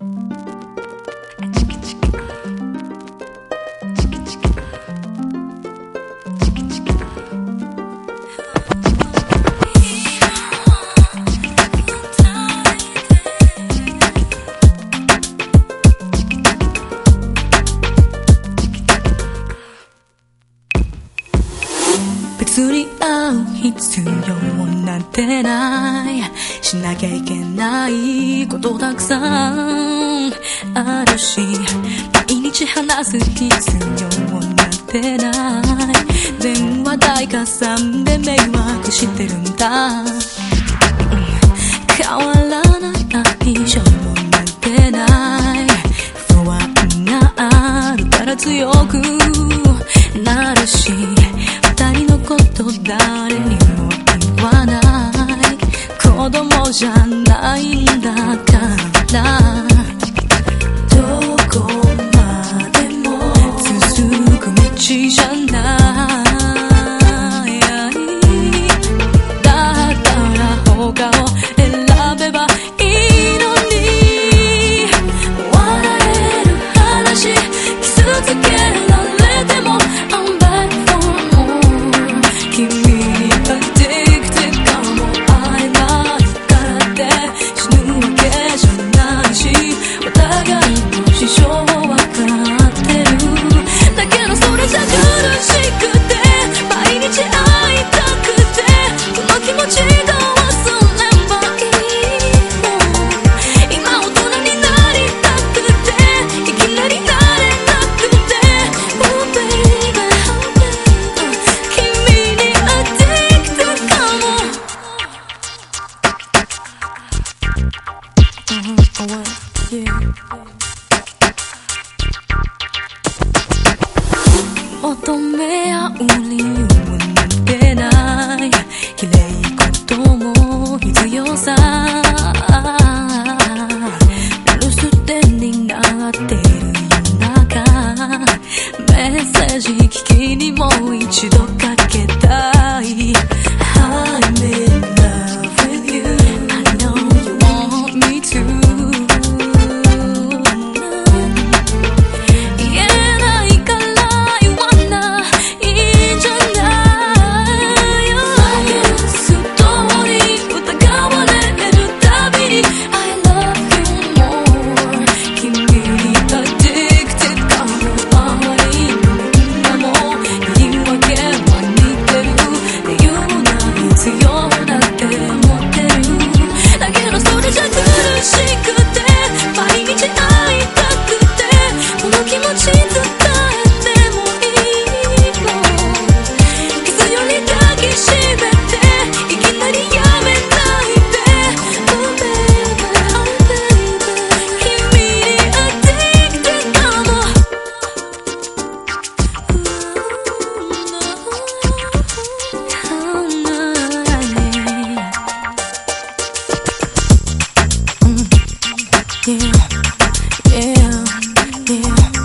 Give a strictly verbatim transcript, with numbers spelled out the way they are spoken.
別に会う必要なんてない、しなきゃいけないことたくさんあるし、毎日話す必要なんてない、電話代加算で迷惑してるんだ、うん、変わらない相性なんてない、不安があるから強くなるし、二人のこと誰にも言わない、子供じゃないんだから、どこまでも続く道じゃない、だったら他を選べばいいのに、笑える話傷つけられても求め合う理由なんてない、綺麗事も必要さ、留守電になってる夜中、メッセージ聞きにもう一度かけたい、 I'm in love with you, I know you want me to、Yeah, yeah, yeah.